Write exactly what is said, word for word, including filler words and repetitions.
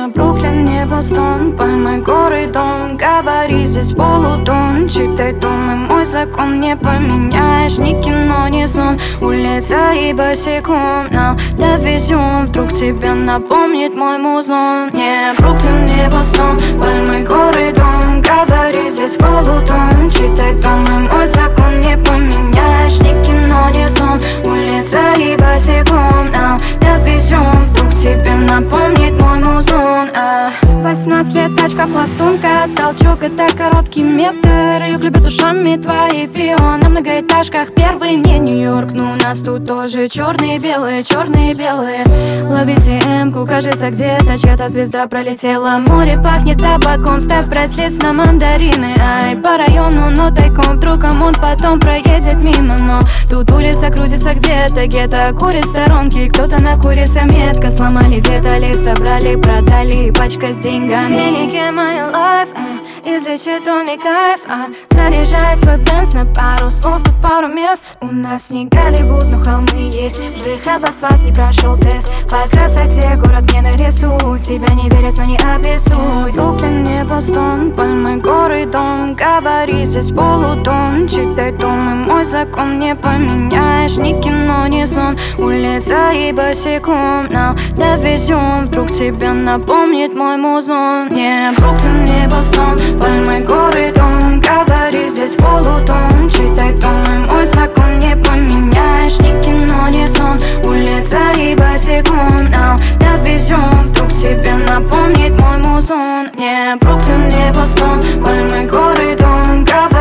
Не Бруклин, не Бостон, пальмы, горы, дом. Говори, здесь полутон, читай том, и мой закон не поменяешь. Ни кино, ни сон, улица и босиком нам довезем. Вдруг тебе напомнит мой музон. Не Бруклин, не Бостон, пальмы, горы, дом. Говори, здесь полутон, читай том, и мой закон не поменяешь. Ни кино, ни сон, улица и босиком нам довезем. Вдруг тебе напомнит мой музон. Восемнадцать лет, тачка, пластунка, толчок — это короткий метр. Юг любит ушами твои фио. На многоэтажках первый не Нью-Йорк, но у нас тут тоже черные, белые, черные, белые. Ловите эмку, кажется, где-то чья-то звезда пролетела. Море пахнет табаком, ставь прайс-лист на мандарины. Ай, по району, но тайком, вдруг он потом проедет мимо. Но тут улица крутится где-то, где-то курит сторонки. Кто-то накурится метко, сломали детали, собрали, продали, пачка с деньгами. Денег мой лайф, излечит он и кайф, а заряжай свой бенз на пару слов, тут пару мест. У нас не Голливуд, но холмы есть. Вдыхал асфальт, не прошел тест. По красоте город не нарисуй. Тебя не верят, но не обессудь. Бруклин, не Бостон, пальмы, горы, дом. Говори, здесь полутон, читай том, и мой закон не поменяешь. Ни кино, ни сон, улица и босиком нам довезем. Вдруг тебе напомнит мой музон. Не Бруклин, не Бостон, пальмы, горы, дом. Говори, здесь полутон, читай том, и мой закон не поменяешь. Ни кино, ни сон, улица и босиком нам довезем. Вдруг тебе напомнит мой музон. Не Бруклин, не Бостон, пальмы, горы, дом.